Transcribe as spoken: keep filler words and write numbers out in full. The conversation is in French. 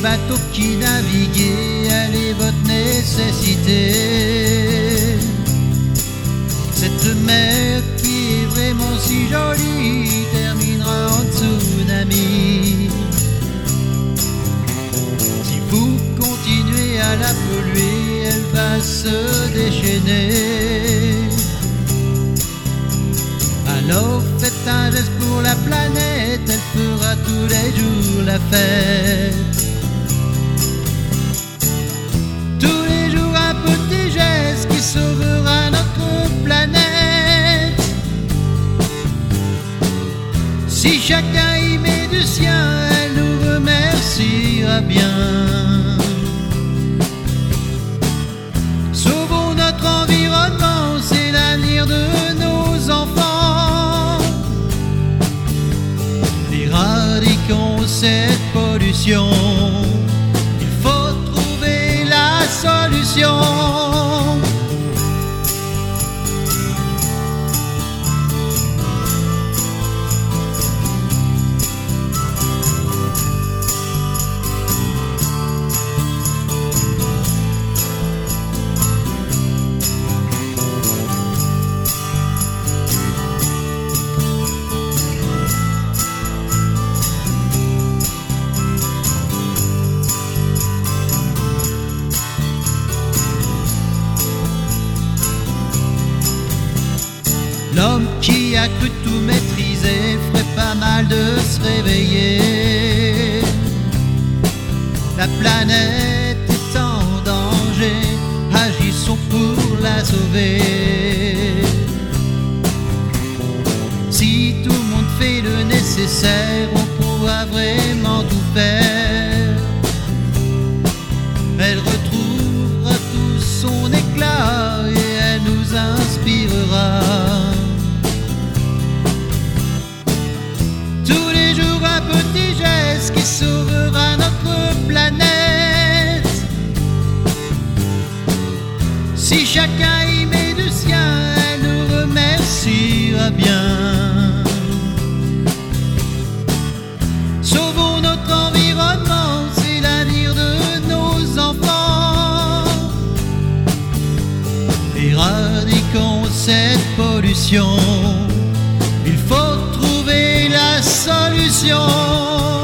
bateaux qui naviguaient allaient votre nécessité. Cette mer qui est vraiment si jolie terminera en tsunami. Si vous continuez à la polluer, elle va se déchaîner. Alors faites un geste pour la planète, elle fera tous les jours la fête. Tous les jours un petit geste qui sauvera notre planète. Si chacun y met du sien, elle nous remerciera bien. Sauvons notre environnement, c'est l'avenir de nos enfants. Éradiquons cette pollution, il faut trouver la solution. L'homme qui a cru tout maîtriser ferait pas mal de se réveiller. La planète est en danger, agissons pour la sauver. Si tout le monde fait le nécessaire, on pourra vraiment tout faire. Elle retrouvera tout son éclat et elle nous inspirera. Petit geste qui sauvera notre planète. Si chacun y met du sien, elle nous remerciera bien. Sauvons notre environnement, c'est l'avenir de nos enfants. Éradiquons cette pollution, il faut trouver la solution.